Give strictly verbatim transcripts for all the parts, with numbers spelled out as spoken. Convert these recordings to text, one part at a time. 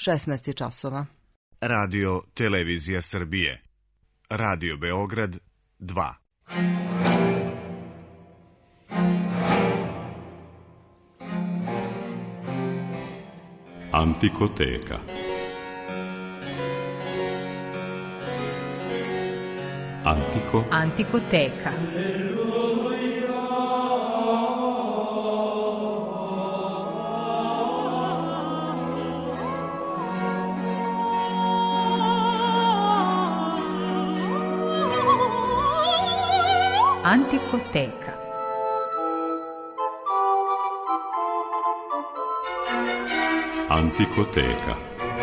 šesnaest je časova. Radio Televizija Srbije. Radio Beograd dva. Antikoteka. Antiko. Antikoteka. Antikoteka. Antikoteka.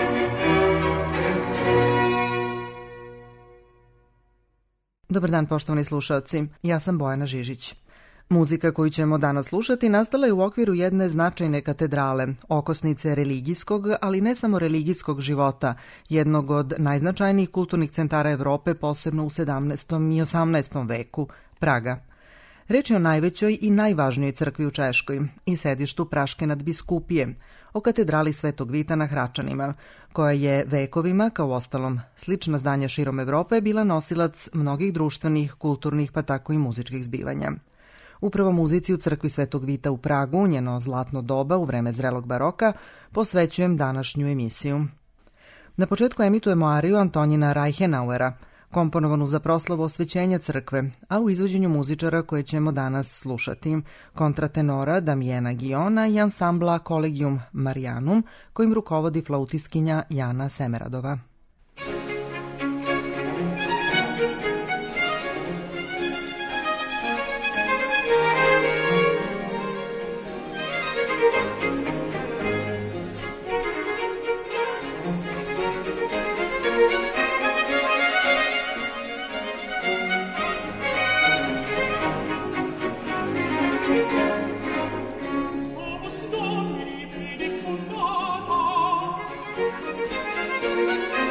Dobar dan, poštovani slušaoci. Ja sam Bojana Žižić. Muzika koju ćemo danas slušati nastala je u okviru jedne značajne katedrale, okosnice religijskog, ali ne samo religijskog života, jednog od najznačajnijih kulturnih centara Evrope, posebno u sedamnaestom i osamnaestom veku, Praga. Reč je o najvećoj i najvažnijoj crkvi u Češkoj i sedištu Praške nadbiskupije, o katedrali Svetog Vita na Hračanima, koja je vekovima, kao ostalom slična zdanja širom Evrope, bila nosilac mnogih društvenih, kulturnih pa tako i muzičkih zbivanja. Upravo muzici u crkvi Svetog Vita u Pragu, njeno zlatno doba u vreme zrelog baroka, posvećujem današnju emisiju. Na početku emitujemo ariju Antonina Reichenauera, komponovanu za proslavu osvećenja crkve, a u izvođenju muzičara koje ćemo danas slušati, kontratenora Damiena Giona i ansambla Collegium Marianum, kojim rukovodi flautistkinja Jana Semeradova. Thank you.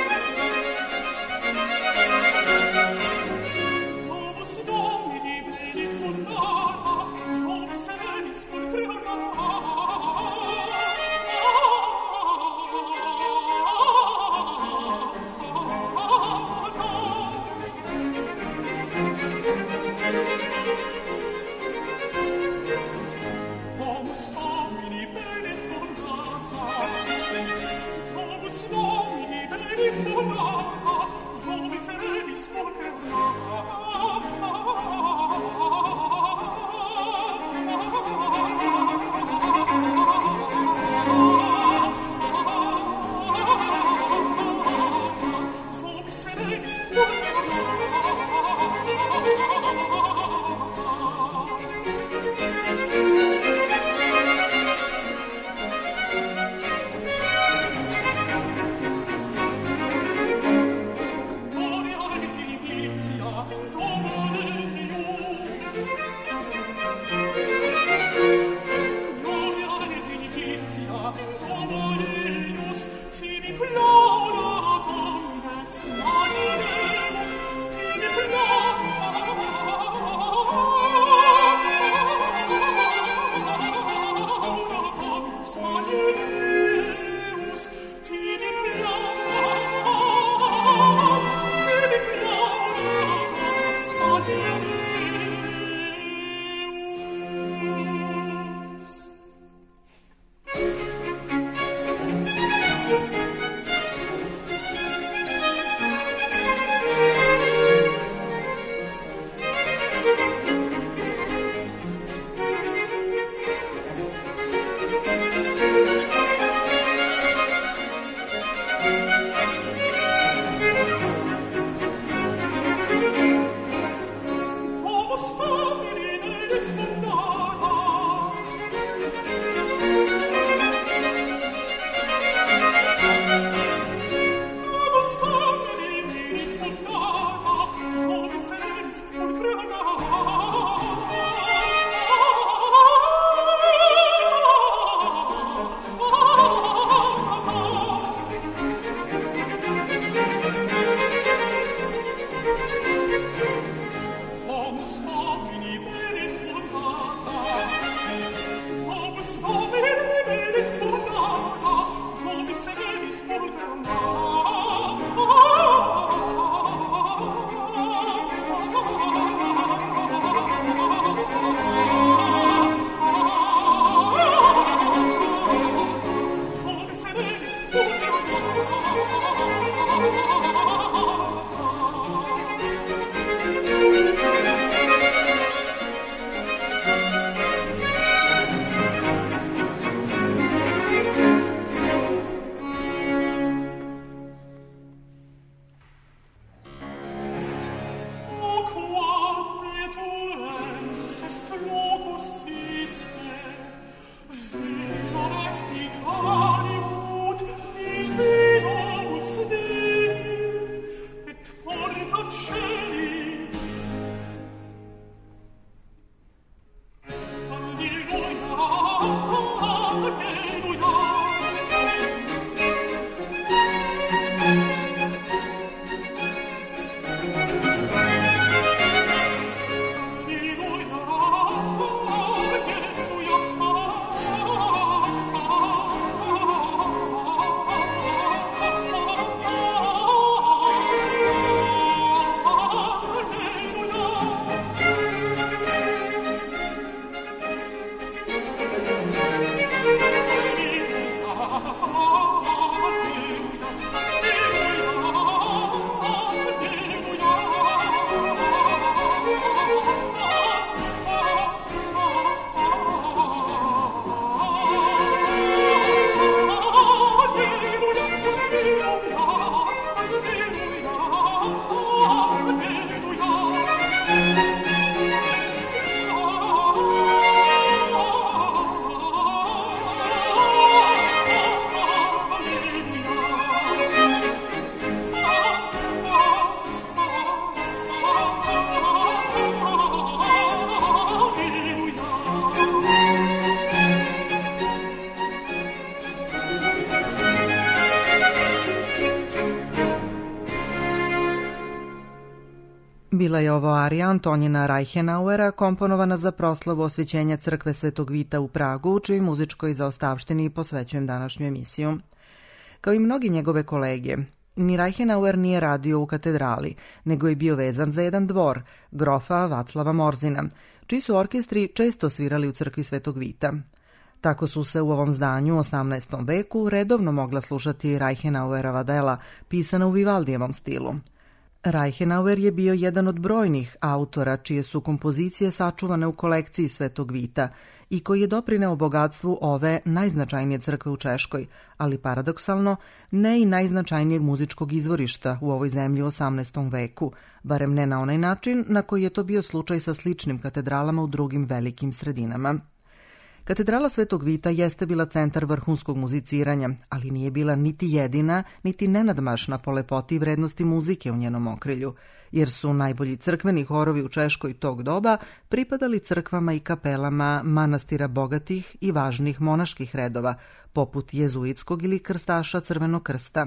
Bila je ovo arija Antonina Reichenauera, komponovana za proslavu osvećenja crkve Svetog Vita u Pragu, čijoj muzičkoj zaostavštini posvećujem današnju emisiju. Kao i mnogi njegove kolege, ni Reichenauer nije radio u katedrali, nego je bio vezan za jedan dvor, grofa Vaclava Morzina, čiji su orkestri često svirali u crkvi Svetog Vita. Tako su se u ovom zdanju u osamnaestom veku redovno mogla slušati Reichenauerova dela, pisana u Vivaldijevom stilu. Reichenauer je bio jedan od brojnih autora čije su kompozicije sačuvane u kolekciji Svetog Vita i koji je doprineo bogatstvu ove najznačajnije crkve u Češkoj, ali paradoksalno ne i najznačajnijeg muzičkog izvorišta u ovoj zemlji u osamnaestom veku, barem ne na onaj način na koji je to bio slučaj sa sličnim katedralama u drugim velikim sredinama. Katedrala Svetog Vita jeste bila centar vrhunskog muziciranja, ali nije bila niti jedina, niti nenadmašna po lepoti i vrednosti muzike u njenom okrilju, jer su najbolji crkveni horovi u Češkoj tog doba pripadali crkvama i kapelama manastira bogatih i važnih monaških redova, poput jezuitskog ili krstaša Crvenog krsta.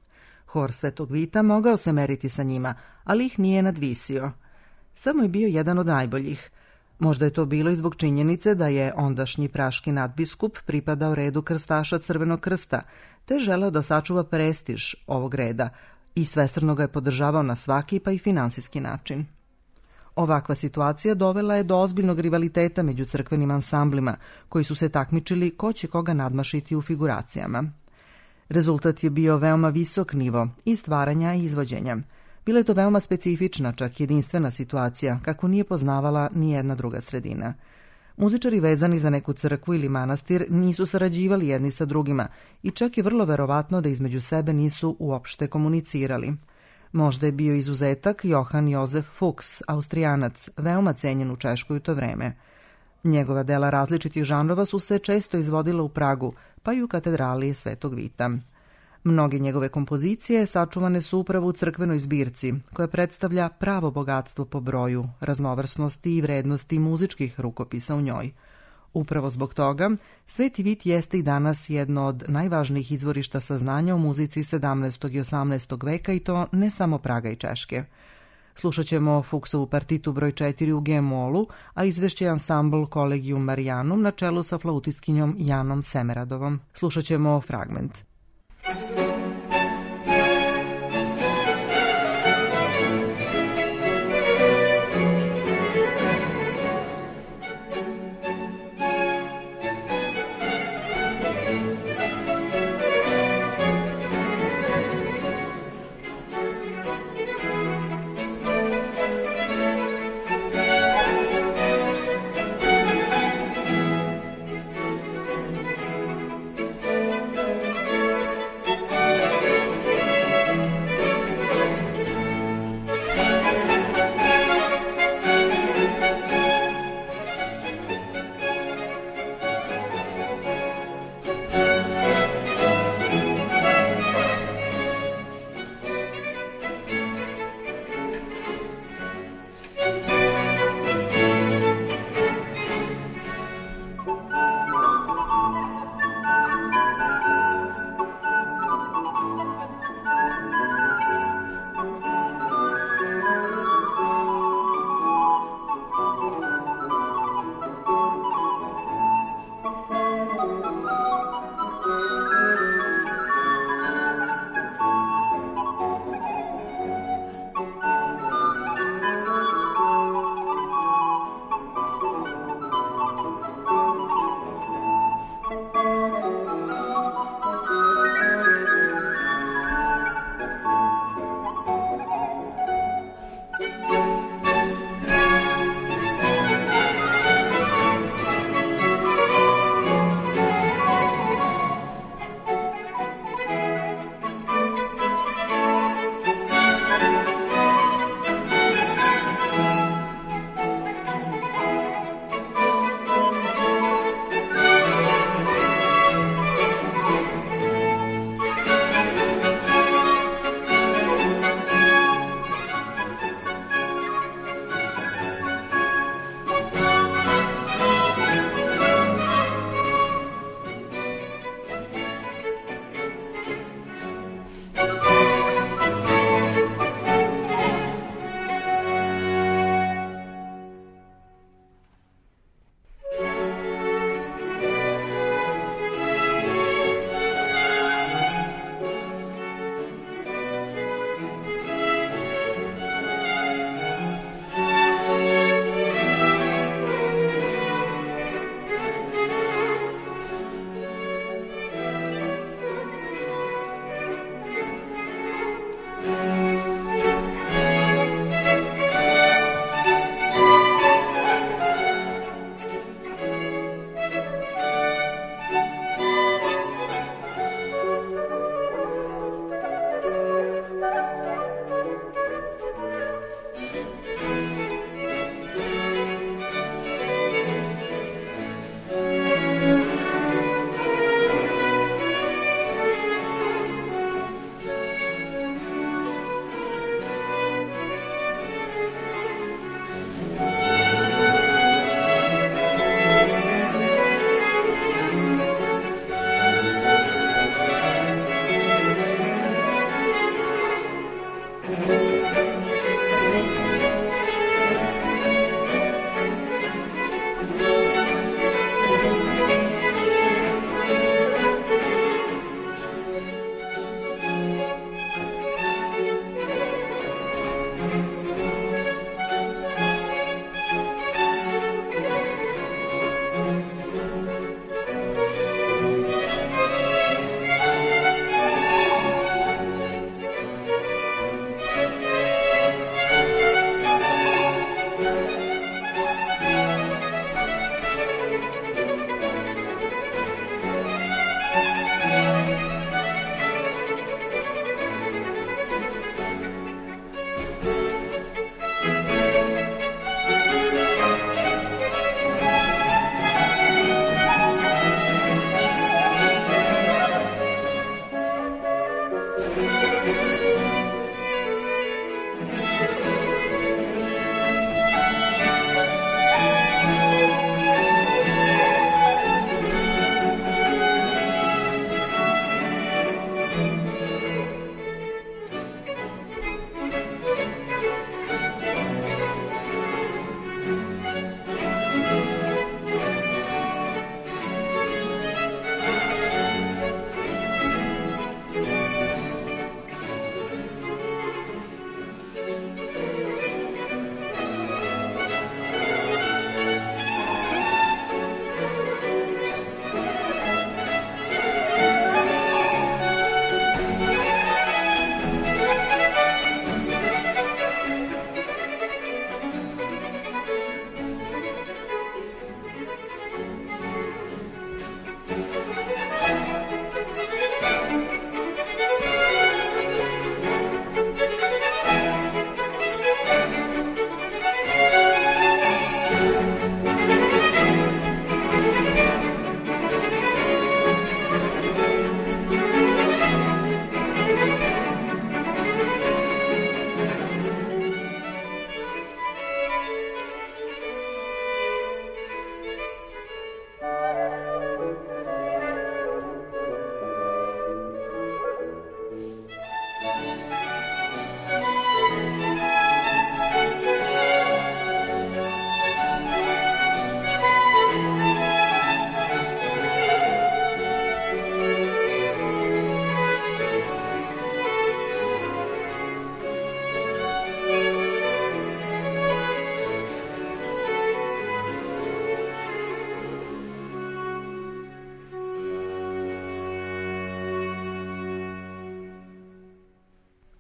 Hor Svetog Vita mogao se meriti sa njima, ali ih nije nadvisio. Samo je bio jedan od najboljih. Možda je to bilo i zbog činjenice da je ondašnji praški nadbiskup pripadao redu krstaša Crvenog krsta, te želeo da sačuva prestiž ovog reda i svestrano ga je podržavao na svaki pa i finansijski način. Ovakva situacija dovela je do ozbiljnog rivaliteta među crkvenim ansamblima, koji su se takmičili ko će koga nadmašiti u figuracijama. Rezultat je bio veoma visok nivo i stvaranja i izvođenja. Bila je to veoma specifična, čak jedinstvena situacija, kako nije poznavala ni jedna druga sredina. Muzičari vezani za neku crkvu ili manastir nisu sarađivali jedni sa drugima i čak je vrlo verovatno da između sebe nisu uopšte komunicirali. Možda je bio izuzetak Johann Josef Fuchs, Austrijanac, veoma cenjen u Češkoj u to vreme. Njegova dela različitih žanrova su se često izvodila u Pragu, pa i u katedrali Svetog Vita. Mnoge njegove kompozicije sačuvane su upravo u crkvenoj zbirci, koja predstavlja pravo bogatstvo po broju, raznovrsnosti i vrednosti muzičkih rukopisa u njoj. Upravo zbog toga, Sveti Vit jeste i danas jedno od najvažnijih izvorišta saznanja o muzici sedamnaestog i osamnaestog veka i to ne samo Praga i Češke. Slušat ćemo Fuchsovu partitu broj četiri u G-molu, a izvešće je ansambl Collegium Marianum na čelu sa flautistkinjom Janom Semeradovom. Slušat ćemo fragment. Thank you.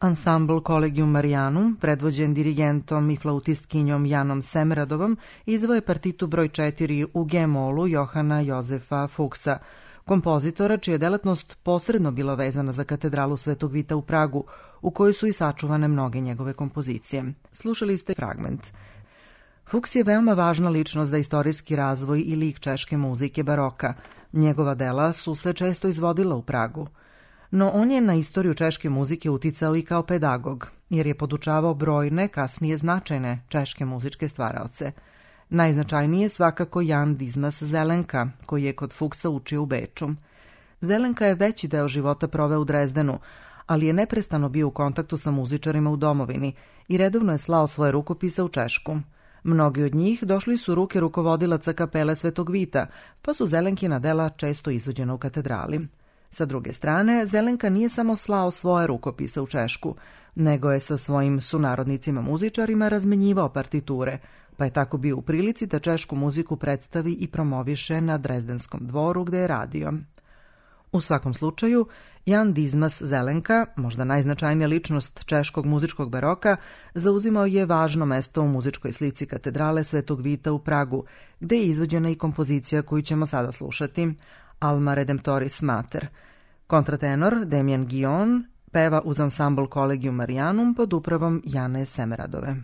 Ansambl Collegium Marianum, predvođen dirigentom i flautistkinjom Janom Semeradovom, izveo je partitu broj četiri u G-molu Johana Jozefa Fuchsa, kompozitora čija je delatnost posredno bila vezana za katedralu Svetog Vita u Pragu, u kojoj su i sačuvane mnoge njegove kompozicije. Slušali ste fragment. Fuchs je veoma važna ličnost za istorijski razvoj i lik češke muzike baroka. Njegova dela su se često izvodila u Pragu. No on je na istoriju češke muzike uticao i kao pedagog, jer je podučavao brojne, kasnije značajne češke muzičke stvaraoce. Najznačajniji je svakako Jan Dismas Zelenka, koji je kod Fuchsa učio u Beču. Zelenka je veći deo života proveo u Drezdenu, ali je neprestano bio u kontaktu sa muzičarima u domovini i redovno je slao svoje rukopise u Češku. Mnogi od njih došli su ruke rukovodilaca kapele Svetog Vita, pa su Zelenkina dela često izvođena u katedrali. Sa druge strane, Zelenka nije samo slao svoje rukopise u Češku, nego je sa svojim sunarodnicima muzičarima razmenjivao partiture, pa je tako bio u prilici da češku muziku predstavi i promoviše na Drezdenskom dvoru gde je radio. U svakom slučaju, Jan Dismas Zelenka, možda najznačajnija ličnost češkog muzičkog baroka, zauzimao je važno mesto u muzičkoj slici katedrale Svetog Vita u Pragu, gde je izvođena i kompozicija koju ćemo sada slušati, Alma Redemptoris Mater. Kontratenor Damien Guillon peva uz ansambl Collegium Marianum pod upravom Jane Semeradove.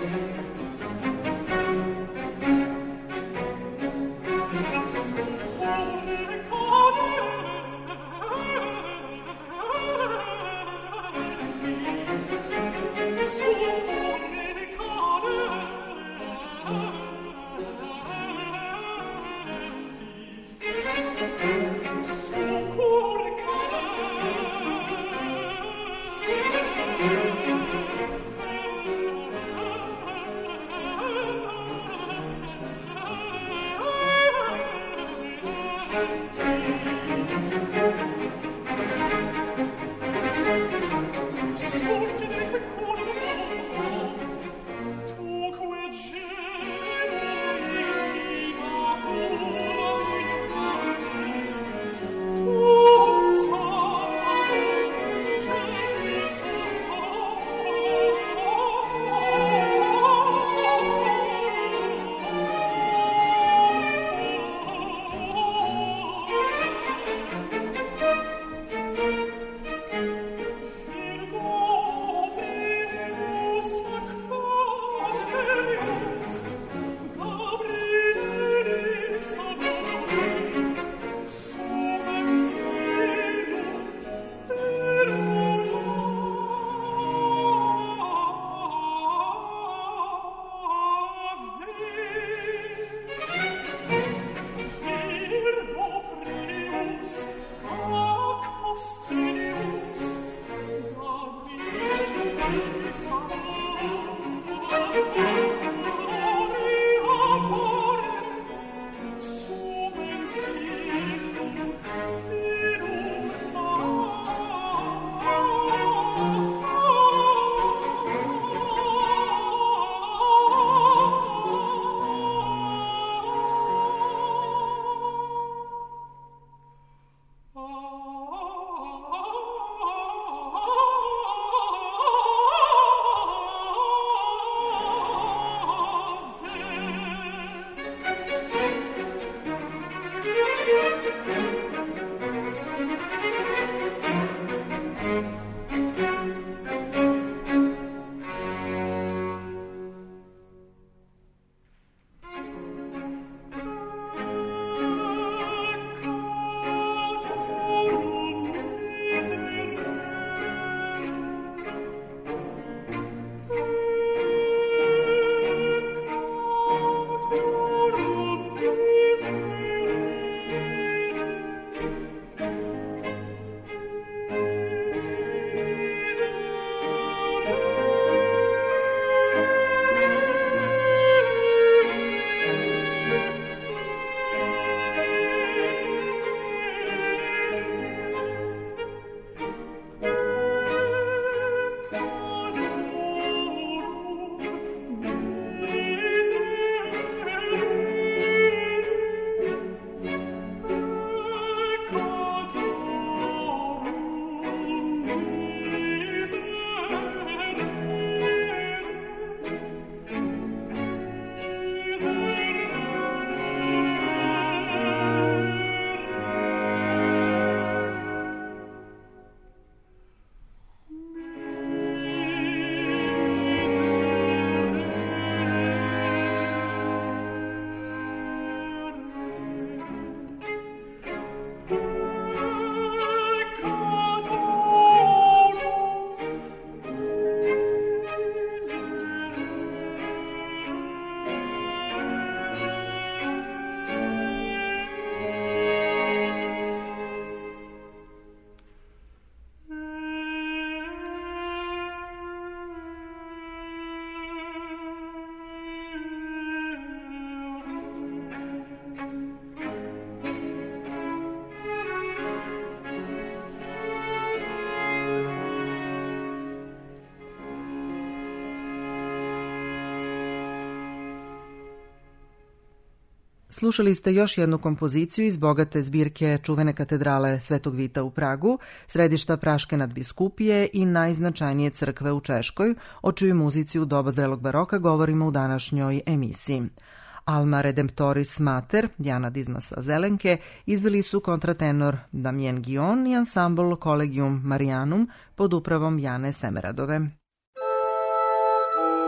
Slušali ste još jednu kompoziciju iz bogate zbirke čuvene katedrale Svetog Vita u Pragu, središta Praške nadbiskupije i najznačajnije crkve u Češkoj, o čijoj muzici u doba zrelog baroka govorimo u današnjoj emisiji. Alma Redemptoris Mater, Jana Dizmasa Zelenke, izveli su kontratenor Damien Guion i ansambl Collegium Marianum pod upravom Jane Semeradove.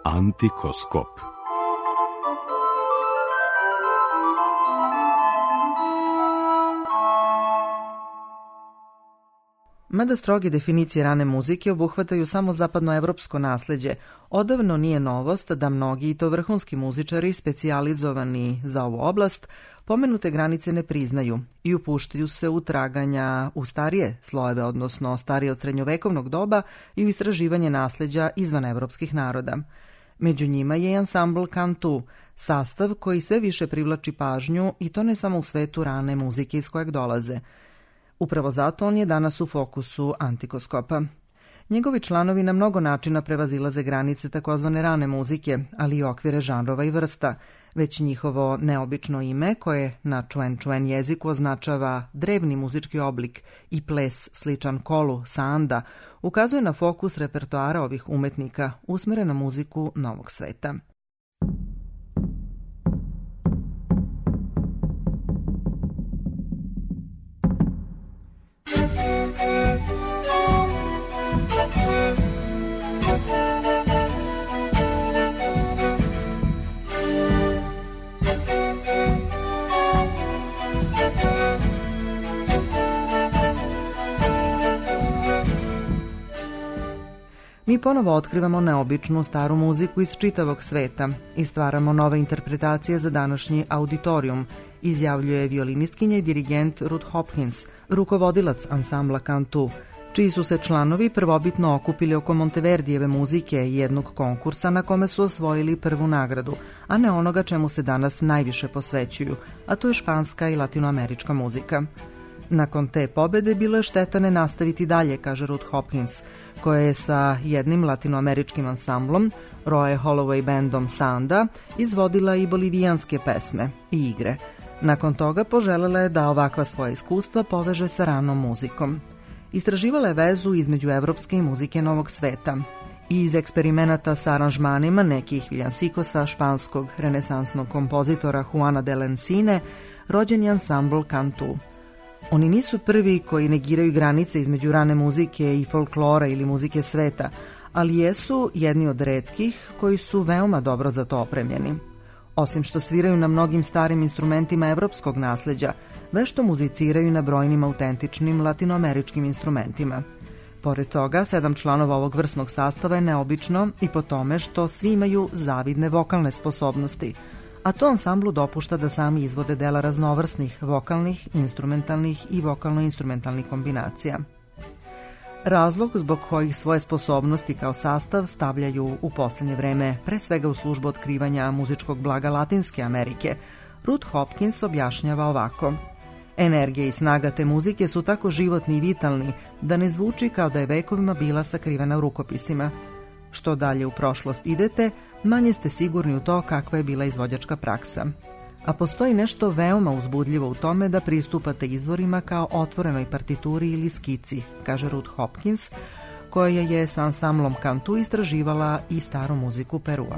Antikoskop. Mada stroge definicije rane muzike obuhvataju samo zapadnoevropsko nasleđe, odavno nije novost da mnogi i to vrhunski muzičari specijalizovani za ovu oblast pomenute granice ne priznaju i upuštaju se u traganja u starije slojeve, odnosno starije od srednjovekovnog doba i u istraživanje nasleđa izvan evropskih naroda. Među njima je i ansambl Cantu, sastav koji sve više privlači pažnju i to ne samo u svetu rane muzike iz kojeg dolaze. Upravo zato on je danas u fokusu Antikoskopa. Njegovi članovi na mnogo načina prevazilaze granice takozvane rane muzike, ali i okvire žanrova i vrsta, već njihovo neobično ime, koje na čuen čuen jeziku označava drevni muzički oblik i ples sličan kolu, sanda, ukazuje na fokus repertoara ovih umetnika usmeren na muziku novog sveta. Mi ponovo otkrivamo neobičnu staru muziku iz čitavog sveta i stvaramo nove interpretacije za današnji auditorijum, izjavljuje violinistkinja i dirigent Ruth Hopkins, rukovodilac ansambla Cantu, čiji su se članovi prvobitno okupili oko Monteverdijeve muzike i jednog konkursa na kome su osvojili prvu nagradu, a ne onoga čemu se danas najviše posvećuju, a to je španska i latinoamerička muzika. Nakon te pobede bilo je šteta ne nastaviti dalje, kaže Ruth Hopkins, koja je sa jednim latinoameričkim ansamblom, Roy Holloway bandom Sanda, izvodila i bolivijanske pesme i igre. Nakon toga poželela je da ovakva svoja iskustva poveže sa ranom muzikom. Istraživala je vezu između evropske i muzike novog sveta i iz eksperimenata sa aranžmanima nekih viljansikosa španskog renesansnog kompozitora Juana de Lencine rođen je ansambl Cantu. Oni nisu prvi koji negiraju granice između rane muzike i folklora ili muzike sveta, ali jesu jedni od retkih koji su veoma dobro za to opremljeni. Osim što sviraju na mnogim starim instrumentima evropskog nasleđa, vešto muziciraju na brojnim autentičnim latinoameričkim instrumentima. Pored toga, sedam članova ovog vrsnog sastava je neobično i po tome što svi imaju zavidne vokalne sposobnosti, a to ansamblu dopušta da sami izvode dela raznovrsnih vokalnih, instrumentalnih i vokalno-instrumentalnih kombinacija. Razlog zbog kojih svoje sposobnosti kao sastav stavljaju u poslednje vreme pre svega u službu otkrivanja muzičkog blaga Latinske Amerike, Ruth Hopkins objašnjava ovako. Energija i snaga te muzike su tako životni i vitalni da ne zvuči kao da je vekovima bila sakrivena u rukopisima. Što dalje u prošlost idete, manje ste sigurni u to kakva je bila izvođačka praksa. A postoji nešto veoma uzbudljivo u tome da pristupate izvorima kao otvorenoj partituri ili skici, kaže Ruth Hopkins, koja je sa ansamblom Cantu istraživala i staru muziku Perua.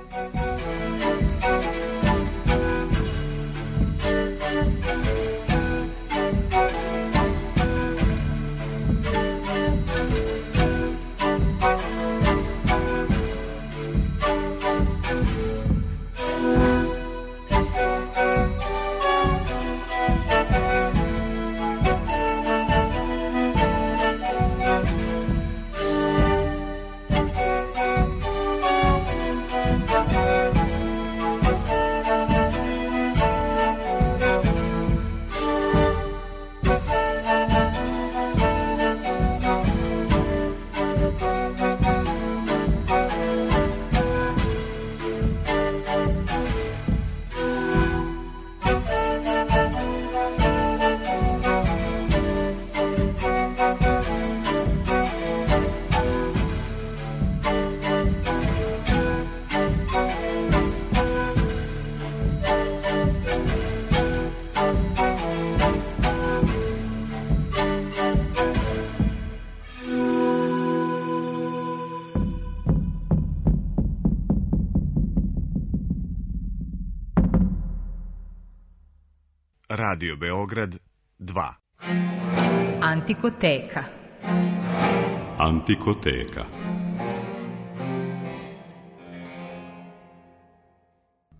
Radio Beograd dva. Antikoteka. Antikoteka.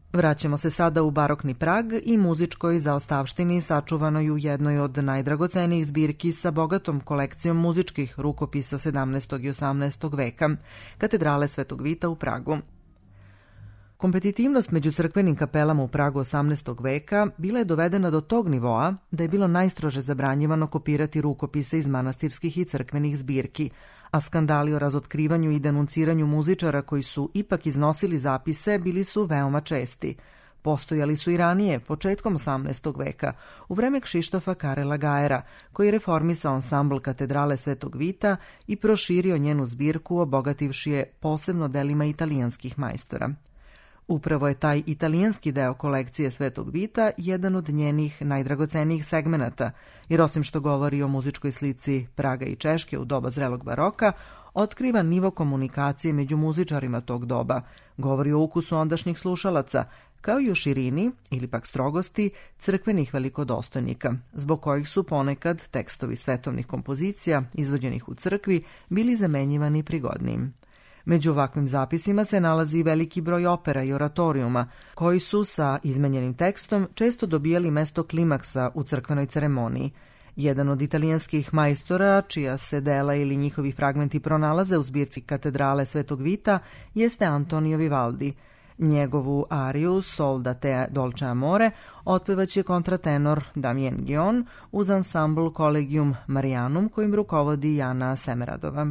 Vraćamo se sada u barokni Prag i muzičkoj zaostavštini sačuvanoj u jednoj od najdragocenijih zbirki sa bogatom kolekcijom muzičkih rukopisa sedamnaestog i osamnaestog veka, katedrale Svetog Vita u Pragu. Kompetitivnost među crkvenim kapelama u Pragu osamnaestog veka bila je dovedena do tog nivoa da je bilo najstrože zabranjivano kopirati rukopise iz manastirskih i crkvenih zbirki, a skandali o razotkrivanju i denunciranju muzičara koji su ipak iznosili zapise bili su veoma česti. Postojali su i ranije, početkom osamnaestog veka, u vreme Kšištofa Karela Gajera, koji je reformisao ansambl katedrale Svetog Vita i proširio njenu zbirku, obogativši je posebno delima italijanskih majstora. Upravo je taj italijanski deo kolekcije Svetog Vita jedan od njenih najdragocenijih segmenata, jer osim što govori o muzičkoj slici Praga i Češke u doba zrelog baroka, otkriva nivo komunikacije među muzičarima tog doba, govori o ukusu ondašnjih slušalaca, kao i o širini, ili pak strogosti, crkvenih velikodostojnika, zbog kojih su ponekad tekstovi svetovnih kompozicija, izvođenih u crkvi, bili zamenjivani prigodnim. Među ovakvim zapisima se nalazi veliki broj opera i oratorijuma, koji su sa izmenjenim tekstom često dobijali mesto klimaksa u crkvenoj ceremoniji. Jedan od italijanskih majstora, čija se dela ili njihovi fragmenti pronalaze u zbirci katedrale Svetog Vita, jeste Antonio Vivaldi. Njegovu ariju Sol da te dolce amore otpevaće kontratenor Damien Gion uz ansambl Collegium Marianum kojim rukovodi Jana Semeradova.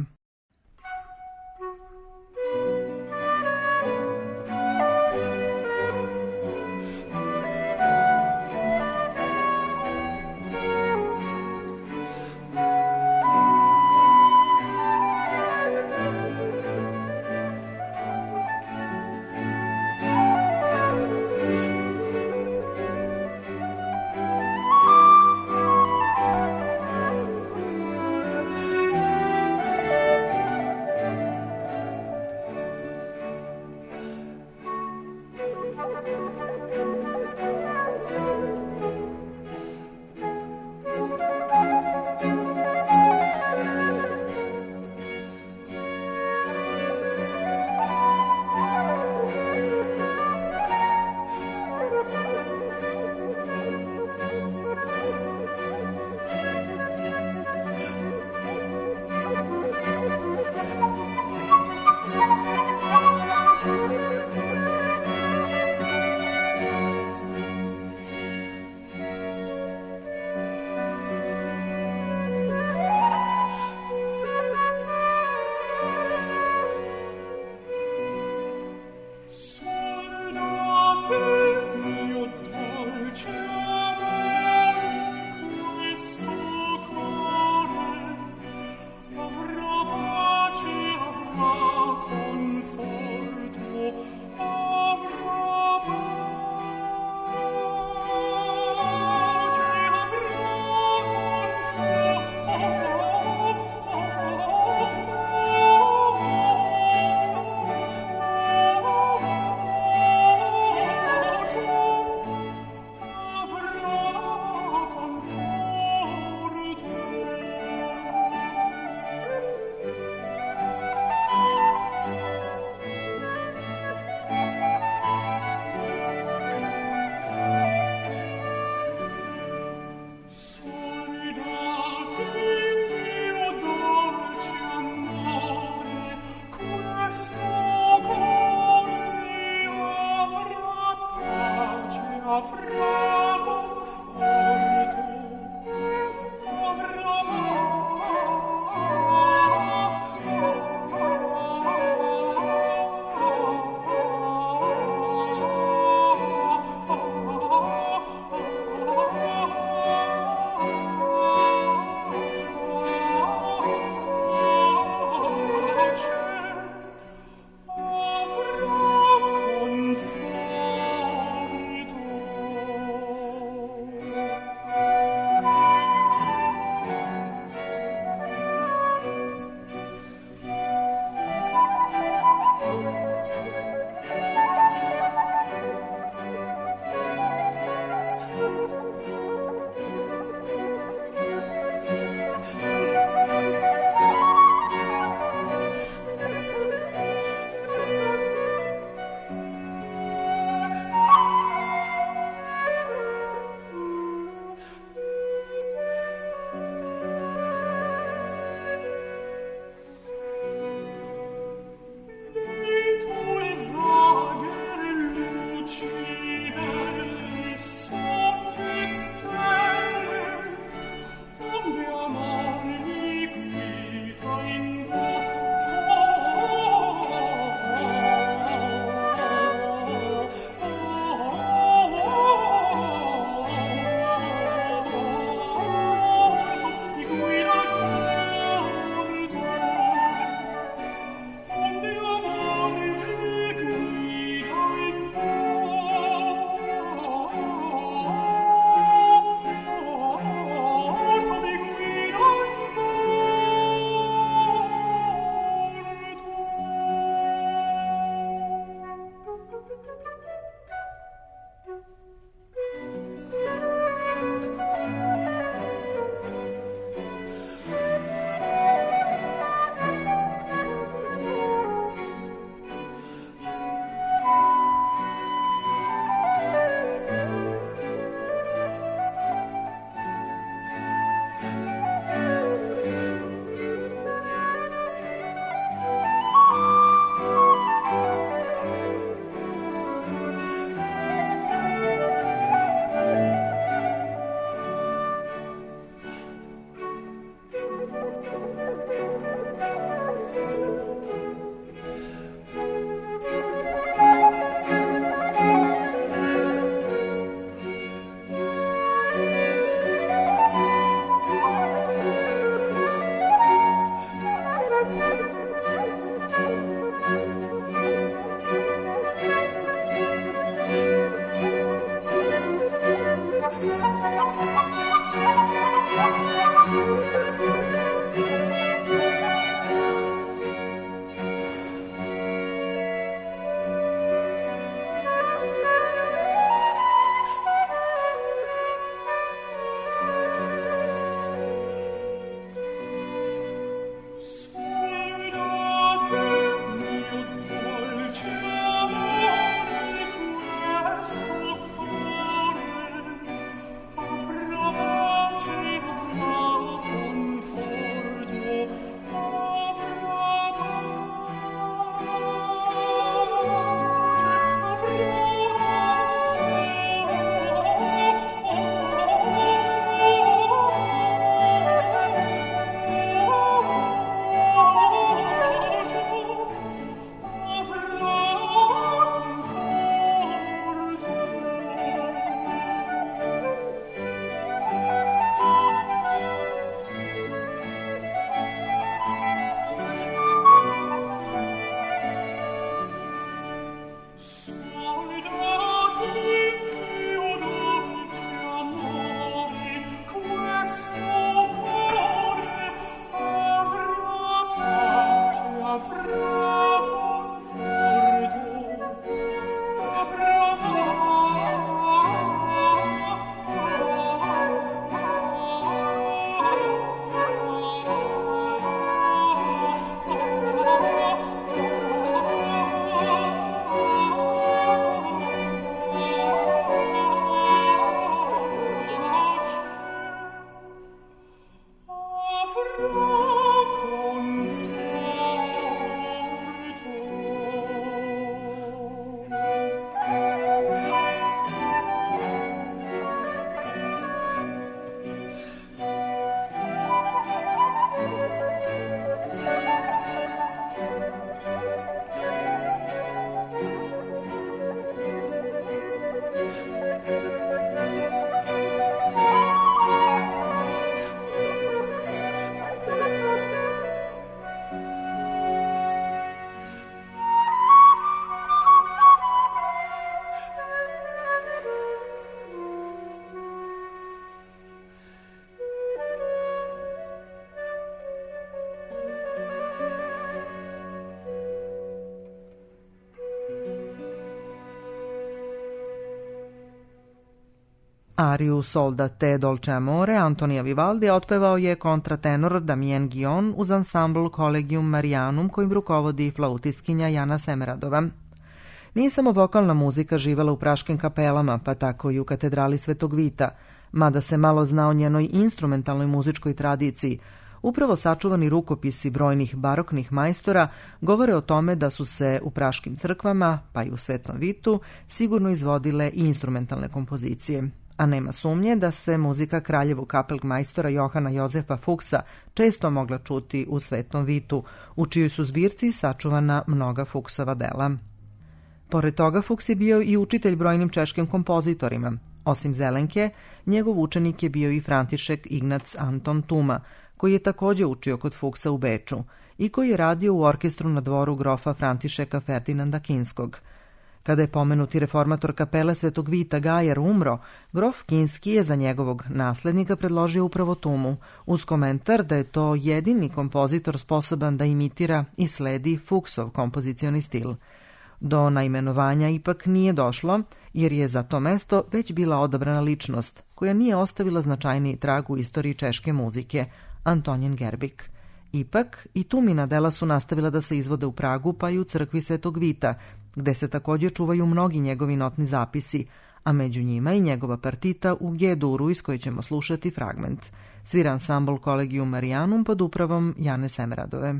Ariju Soldate dolce amore Antonija Vivaldi otpevao je kontratenor Damien Guillon uz ansambl Collegium Marianum kojim rukovodi flautistkinja Jana Semeradova. Nije samo vokalna muzika živela u praškim kapelama, pa tako i u katedrali Svetog Vita, mada se malo zna o njenoj instrumentalnoj muzičkoj tradiciji. Upravo sačuvani rukopisi brojnih baroknih majstora govore o tome da su se u praškim crkvama, pa i u Svetom Vitu, sigurno izvodile i instrumentalne kompozicije. A nema sumnje da se muzika kraljevog kapelmajstora Johana Jozefa Fuksa često mogla čuti u Svetom Vitu, u čijoj su zbirci sačuvana mnoga Fuksova dela. Pored toga, Fuks je bio i učitelj brojnim češkim kompozitorima. Osim Zelenke, njegov učenik je bio i František Ignac Anton Tuma, koji je također učio kod Fuksa u Beču i koji je radio u orkestru na dvoru grofa Františeka Ferdinanda Kinskog. Kada je pomenuti reformator kapele Svetog Vita Gajer umro, grof Kinski je za njegovog naslednika predložio upravo Tumu, uz komentar da je to jedini kompozitor sposoban da imitira i sledi Fuksov kompozicioni stil. Do naimenovanja ipak nije došlo, jer je za to mesto već bila odabrana ličnost, koja nije ostavila značajniji trag u istoriji češke muzike, Antonjen Gerbik. Ipak, i Tumina dela su nastavila da se izvode u Pragu, pa i u crkvi Svetog Vita, gde se također čuvaju mnogi njegovi notni zapisi, a među njima i njegova partita u G-duru iz koje ćemo slušati fragment. Svira ansambl Collegium Marianum pod upravom Jane Semeradove.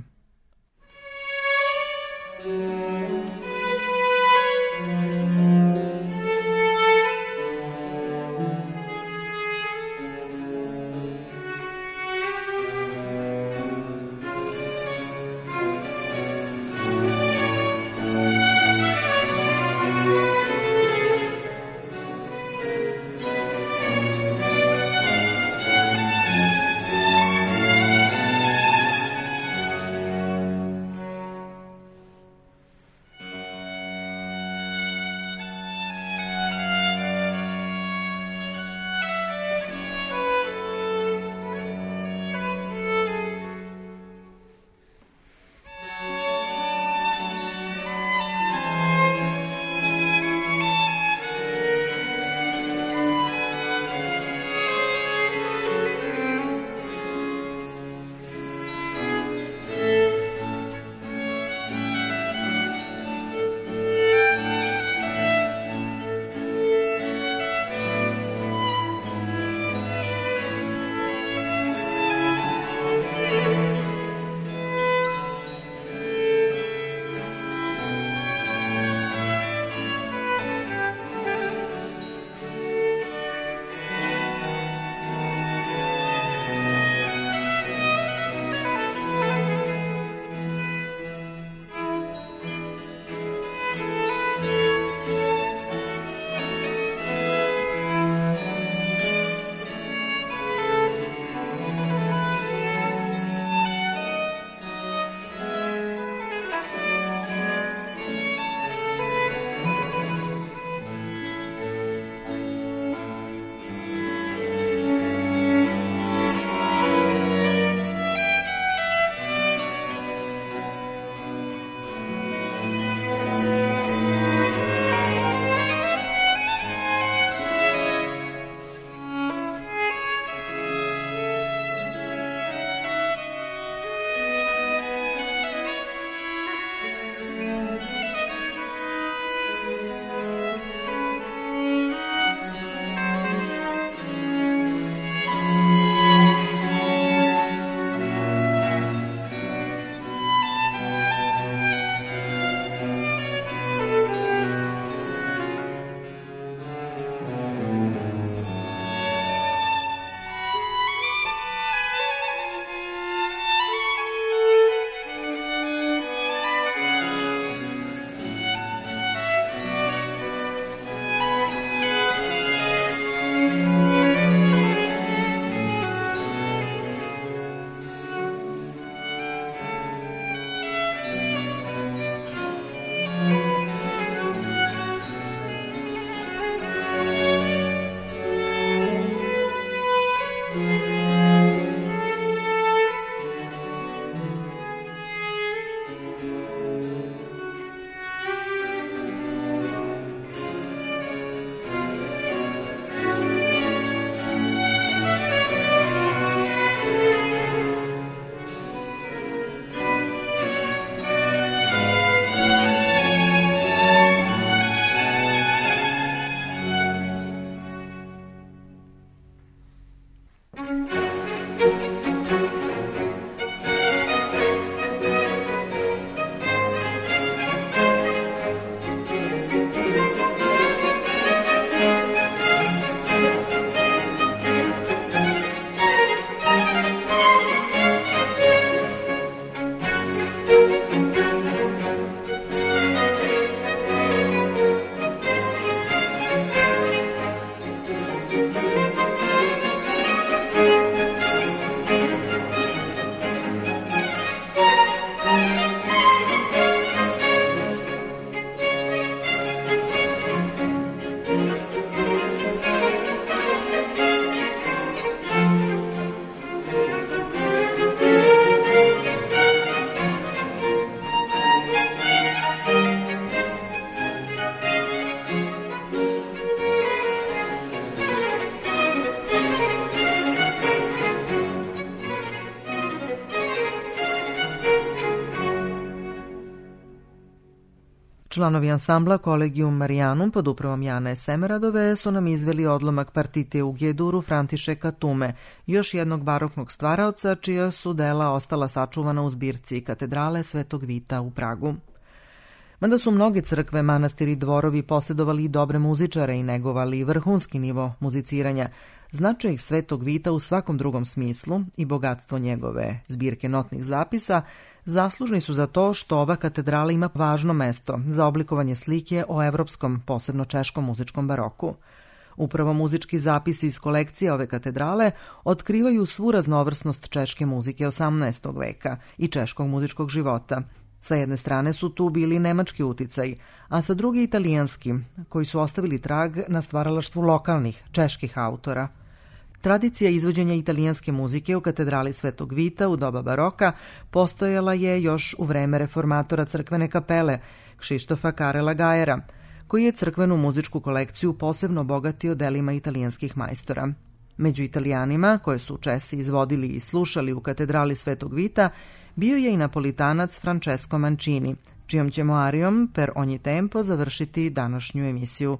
Članovi ansambla Collegium Marianum pod upravom Jane Semeradove su nam izveli odlomak partite u G-duru Františeka Tume, još jednog baroknog stvaraoca čija su dela ostala sačuvana u zbirci katedrale Svetog Vita u Pragu. Mada su mnoge crkve, manastiri i dvorovi posjedovali i dobre muzičare i negovali vrhunski nivo muziciranja, značaj Svetog Vita u svakom drugom smislu i bogatstvo njegove zbirke notnih zapisa zaslužni su za to što ova katedrala ima važno mesto za oblikovanje slike o evropskom, posebno češkom muzičkom baroku. Upravo muzički zapisi iz kolekcije ove katedrale otkrivaju svu raznovrsnost češke muzike osamnaestog veka i češkog muzičkog života. Sa jedne strane su tu bili nemački uticaj, a sa druge italijanski, koji su ostavili trag na stvaralaštvu lokalnih, čeških autora. Tradicija izvođenja italijanske muzike u katedrali Svetog Vita u doba baroka postojala je još u vreme reformatora crkvene kapele Kšištofa Karela Gajera, koji je crkvenu muzičku kolekciju posebno obogatio delima italijanskih majstora. Među Italijanima, koje su Česi izvodili i slušali u katedrali Svetog Vita, bio je i napolitanac Francesco Mancini, čijom ćemo arijom Per ogni tempo završiti današnju emisiju.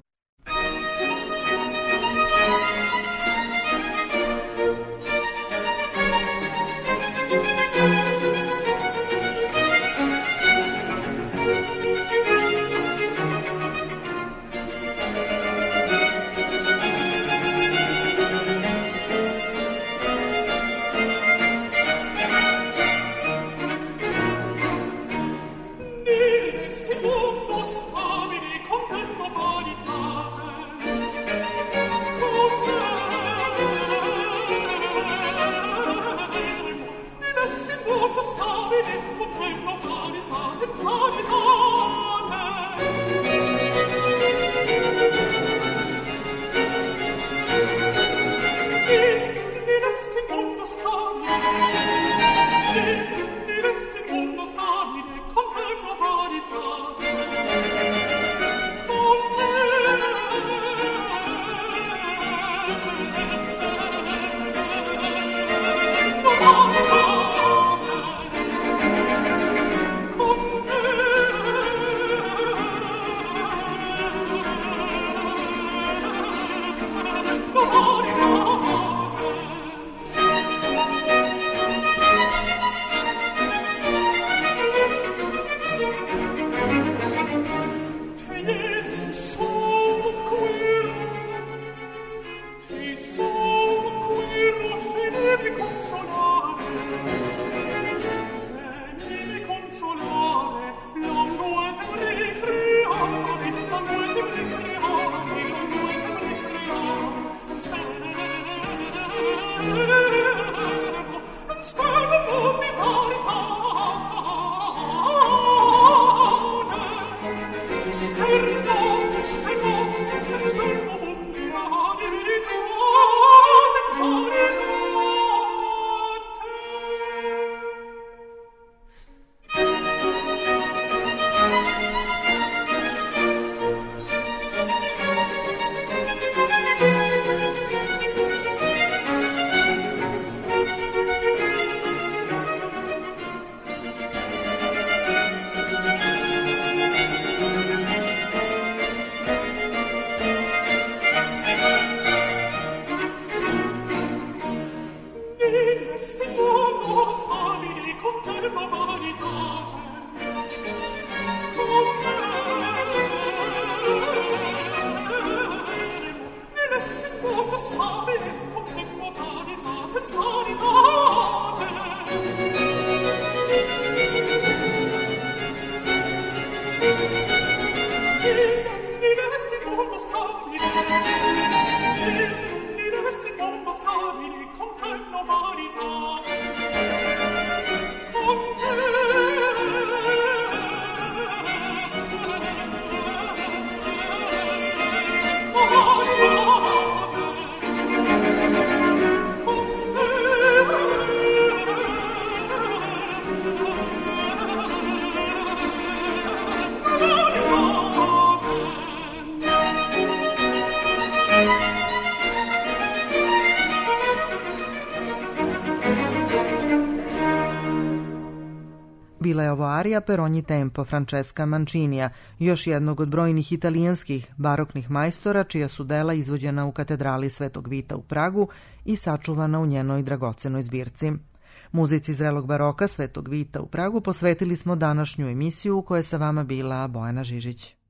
bila je ovo arija per ogni tempo Francesca Mancinija, još jednog od brojnih italijanskih baroknih majstora čija su dela izvođena u katedrali Svetog Vita u Pragu i sačuvana u njenoj dragocenoj zbirci. Muzici zrelog baroka Svetog Vita u Pragu posvetili smo današnju emisiju u kojoj je sa vama bila Bojana Žižić.